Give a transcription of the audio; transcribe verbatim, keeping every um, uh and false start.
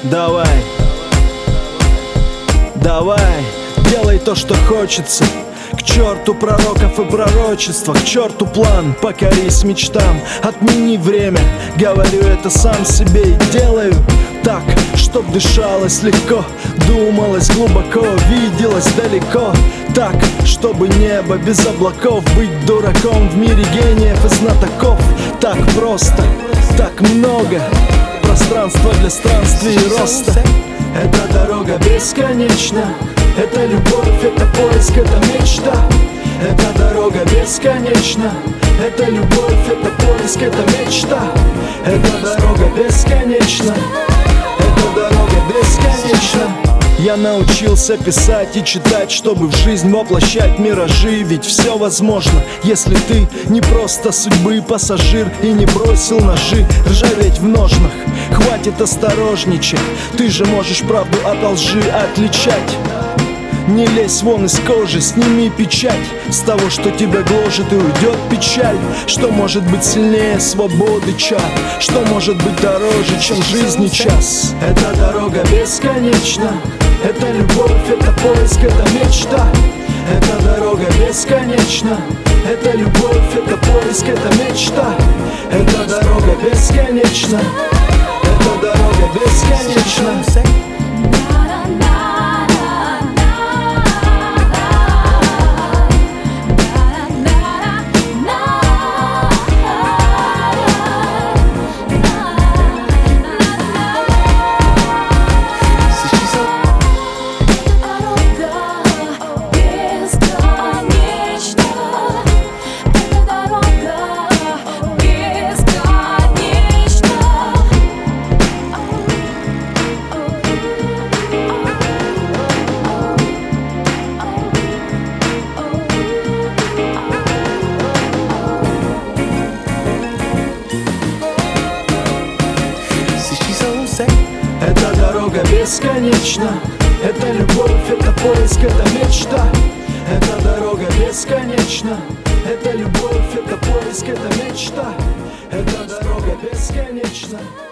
Давай, давай, делай то, что хочется. К черту пророков и пророчества, к черту план, покорись мечтам. Отмени время, говорю это сам себе и делаю так, чтоб дышалось легко, думалось глубоко, виделось далеко. Так, чтобы небо без облаков, быть дураком в мире гениев и знатоков. Так просто, так много пространства для странствий и роста. Эта дорога бесконечна, это любовь, это поиск, это мечта. Эта дорога бесконечна, это любовь, это поиск, это мечта. Эта дорога бесконечна, эта дорога бесконечна. Я научился писать и читать, чтобы в жизнь воплощать миражи. Ведь все возможно, если ты не просто судьбы пассажир и не бросил ножи ржаветь в ножнах. Хватит осторожничать, ты же можешь правду от лжи отличать. Не лезь вон из кожи, сними печать с того, что тебя гложет, и уйдет печаль. Что может быть сильнее свободы чар? Что может быть дороже, чем жизни час? Эта дорога бесконечна, это любовь, это поиск, это мечта. Эта дорога бесконечна, это любовь, это поиск, это мечта. Эта дорога бесконечна, эта дорога бесконечна. Эта дорога бесконечна, это любовь, это поиск, это мечта. Эта дорога бесконечна, это любовь, это поиск, это мечта. Эта дорога бесконечна.